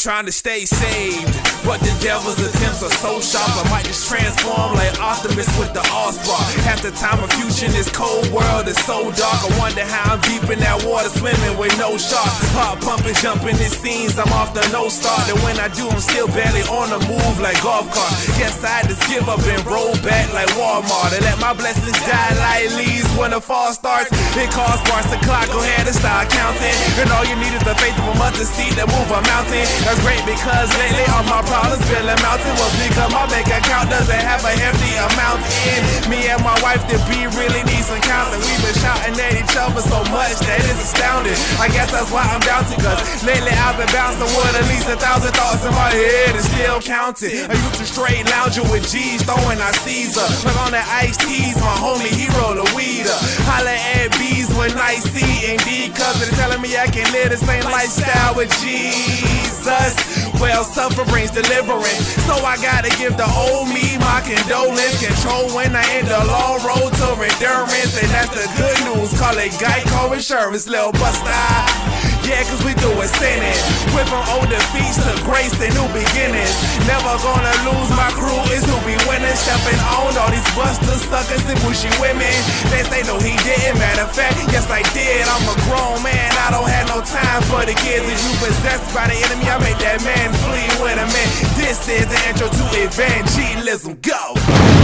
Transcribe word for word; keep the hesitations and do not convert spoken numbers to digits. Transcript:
trying to stay saved, but the devil's attempts are so sharp. I might just transform like Optimus with the All-Spark. Half the time a future in this cold world is so dark. I wonder how I'm deep in that water swimming with no sharks. Heart pumping, jumping, it seems I'm off the no start. And when I do, I'm still barely on the move like golf carts. Guess I just give up and roll back like Walmart and let my blessings die like leaves when the fall starts. It costs sparks the clock, go ahead and start counting. And all you need is the faith of a mustard seed to move a mountain. That's great because lately all my problems feeling mountain was because my bank account doesn't have a hefty amount in. Me and my wife to be really need some counseling. We've been shouting at each other so much that it's astounding. I guess that's why I'm doubting, cause lately I've been bouncing with at least a thousand thoughts in my head and still counting. I used to straight lounging with G's, throwing our Caesar. Like on that iced teas, my homie, he roll the weed up. Holla at B's when I see and D, cause they're telling me I can live the same lifestyle with Jesus. Well, suffering's deliverance, so I gotta give the old me my condolence. Control when I end the long road to endurance, and that's the good news. Call it Geico Insurance, little buster. Yeah, cause we do it sinning. Went from old defeats to grace and new beginnings. Never gonna lose, my crew is who be winning. Stepping on all these busters, suckers, and bushy women. They say no, he didn't. Matter of fact, yes I did. I'm a grown man, I don't have no time for the kids. If you possessed by the enemy, I make that man flee with a man. This is the intro to evangelism. Go!